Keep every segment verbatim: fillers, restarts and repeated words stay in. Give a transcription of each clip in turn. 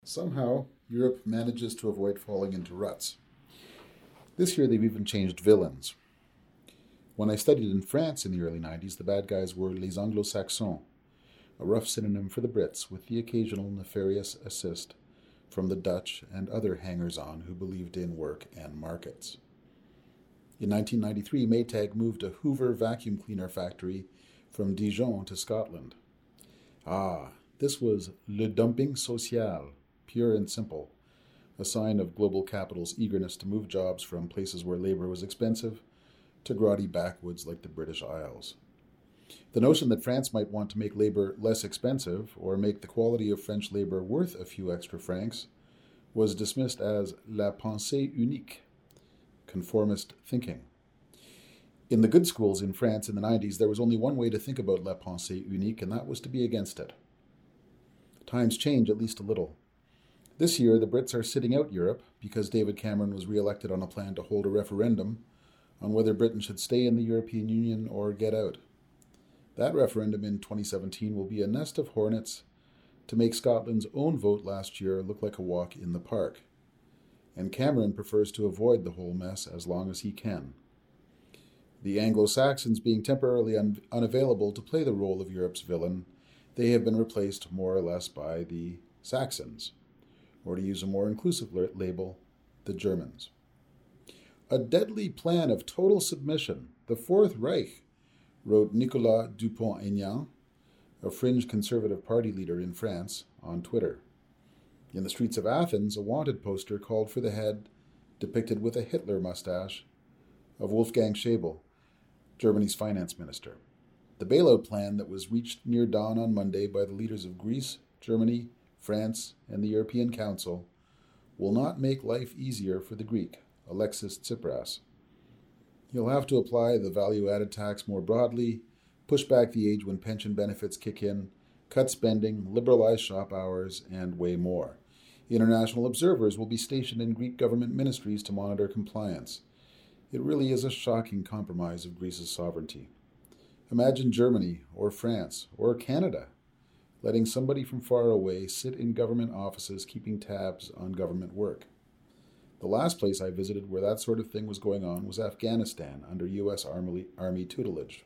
Somehow, Europe manages to avoid falling into ruts. This year, they've even changed villains. When I studied in France in the early nineties, the bad guys were les Anglo-Saxons, a rough synonym for the Brits, with the occasional nefarious assist from the Dutch and other hangers-on who believed in work and markets. In nineteen ninety-three, Maytag moved a Hoover vacuum cleaner factory from Dijon to Scotland. Ah, this was le dumping social, pure and simple, a sign of global capital's eagerness to move jobs from places where labor was expensive to grotty backwoods like the British Isles. The notion that France might want to make labor less expensive or make the quality of French labor worth a few extra francs was dismissed as la pensée unique, conformist thinking. In the good schools in France in the nineties, there was only one way to think about la pensée unique, and that was to be against it. Times change at least a little. This year, the Brits are sitting out Europe because David Cameron was re-elected on a plan to hold a referendum on whether Britain should stay in the European Union or get out. That referendum in twenty seventeen will be a nest of hornets to make Scotland's own vote last year look like a walk in the park. And Cameron prefers to avoid the whole mess as long as he can. The Anglo-Saxons being temporarily un- unavailable to play the role of Europe's villain, they have been replaced more or less by the Saxons, or to use a more inclusive label, the Germans. A deadly plan of total submission, the Fourth Reich, wrote Nicolas Dupont-Aignan, a fringe conservative party leader in France, on Twitter. In the streets of Athens, a wanted poster called for the head, depicted with a Hitler mustache, of Wolfgang Schäuble, Germany's finance minister. The bailout plan that was reached near dawn on Monday by the leaders of Greece, Germany, France, and the European Council will not make life easier for the Greek, Alexis Tsipras. He'll have to apply the value-added tax more broadly, push back the age when pension benefits kick in, cut spending, liberalize shop hours, and way more. International observers will be stationed in Greek government ministries to monitor compliance. It really is a shocking compromise of Greece's sovereignty. Imagine Germany, or France, or Canada letting somebody from far away sit in government offices keeping tabs on government work. The last place I visited where that sort of thing was going on was Afghanistan under U S Army, Army tutelage.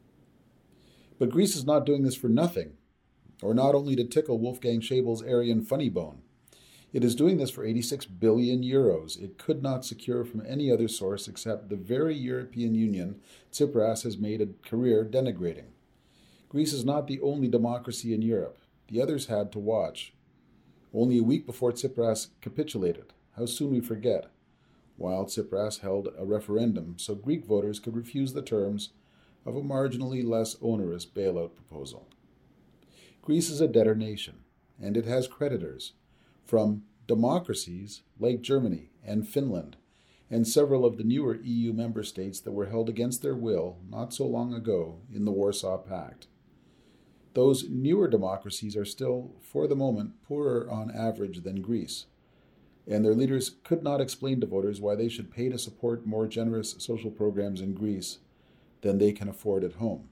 But Greece is not doing this for nothing, or not only to tickle Wolfgang Schäuble's Aryan funny bone. It is doing this for eighty-six billion euros it could not secure from any other source except the very European Union Tsipras has made a career denigrating. Greece is not the only democracy in Europe. The others had to watch. Only a week before Tsipras capitulated, how soon we forget, while Tsipras held a referendum so Greek voters could refuse the terms of a marginally less onerous bailout proposal. Greece is a debtor nation, and it has creditors from democracies like Germany and Finland and several of the newer E U member states that were held against their will not so long ago in the Warsaw Pact. Those newer democracies are still, for the moment, poorer on average than Greece, and their leaders could not explain to voters why they should pay to support more generous social programs in Greece than they can afford at home.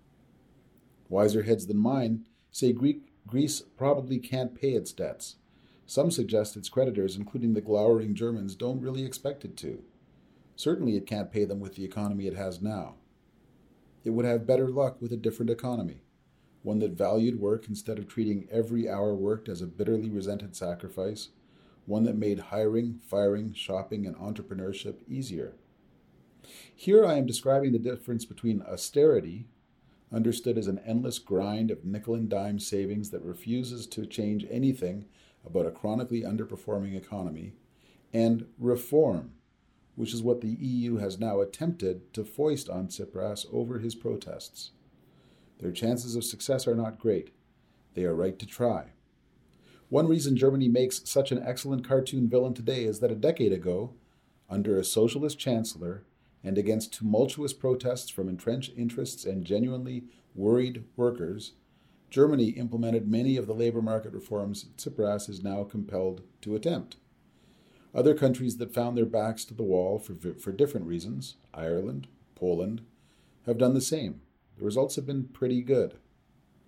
Wiser heads than mine say Greek, Greece probably can't pay its debts. Some suggest its creditors, including the glowering Germans, don't really expect it to. Certainly it can't pay them with the economy it has now. It would have better luck with a different economy, one that valued work instead of treating every hour worked as a bitterly resented sacrifice, one that made hiring, firing, shopping, and entrepreneurship easier. Here I am describing the difference between austerity, understood as an endless grind of nickel and dime savings that refuses to change anything about a chronically underperforming economy, and reform, which is what the E U has now attempted to foist on Tsipras over his protests. Their chances of success are not great. They are right to try. One reason Germany makes such an excellent cartoon villain today is that a decade ago, under a socialist chancellor and against tumultuous protests from entrenched interests and genuinely worried workers, Germany implemented many of the labor market reforms Tsipras is now compelled to attempt. Other countries that found their backs to the wall for, for different reasons, Ireland, Poland, have done the same. The results have been pretty good.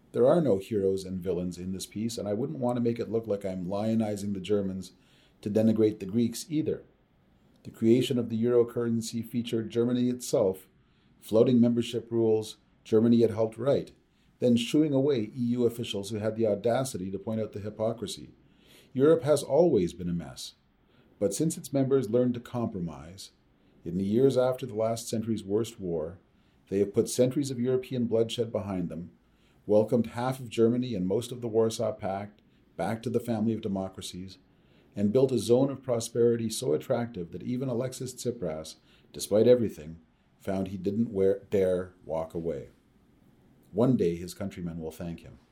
There are no heroes and villains in this piece, and I wouldn't want to make it look like I'm lionizing the Germans to denigrate the Greeks either. The creation of the euro currency featured Germany itself, floating membership rules Germany had helped write, then shooing away E U officials who had the audacity to point out the hypocrisy. Europe has always been a mess, but since its members learned to compromise, in the years after the last century's worst war, they have put centuries of European bloodshed behind them, welcomed half of Germany and most of the Warsaw Pact back to the family of democracies, and built a zone of prosperity so attractive that even Alexis Tsipras, despite everything, found he didn't wear, dare walk away. One day his countrymen will thank him.